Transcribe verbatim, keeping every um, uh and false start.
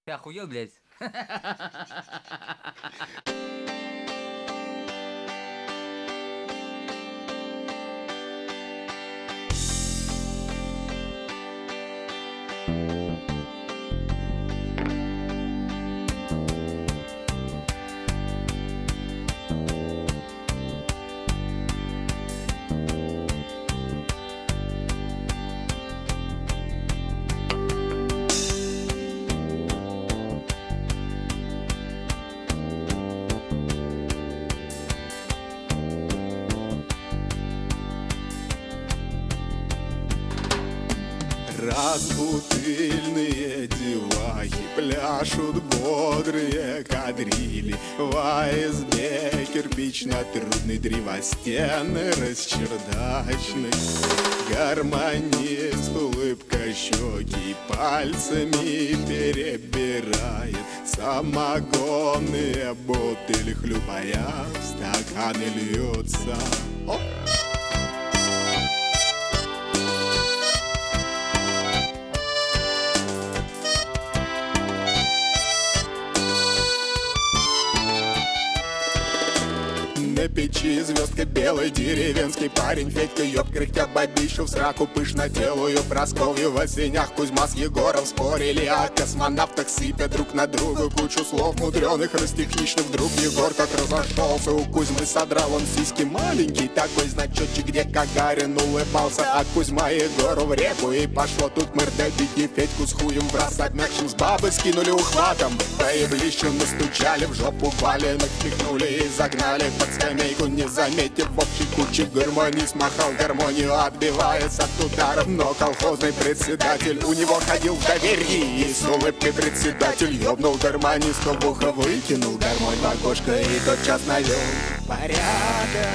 Ты охуел, блядь? Разбутыльные девахи пляшут бодрые кадрили. В избе кирпично-трудный древостенный расчердачный. Гармонист улыбкощёкий пальцами перебирает самогонные бутыли, хлюпая в стаканы льются. Оп! На печи звездка белый деревенский парень Федька, ёб, кряхтя бабищу в сраку пышно делаю Прасковью в осенях Кузьма с Егором спорили о космонавтах, сыпя друг на друга кучу слов мудреных, растехничных. Вдруг Егор как разошелся, у Кузьмы содрал он сиськи маленький такой значочек, где Гагарин улыбался, а Кузьма Егору в реку, и пошло тут мордобить. И Федьку с хуем в раз обмякшим с бабы скинули ухватом, по еблищу настучали, в жопу валенок впихнули и загнали под скамейку, не заметив в общей куче. Гармонист махал гармонию, отбиваясь от ударов, но колхозный председатель у него ходил в доверии, и с улыбкой председатель ёбнул гармонисту в ухо, выкинул гармонь в окошко и тотчас навел порядок.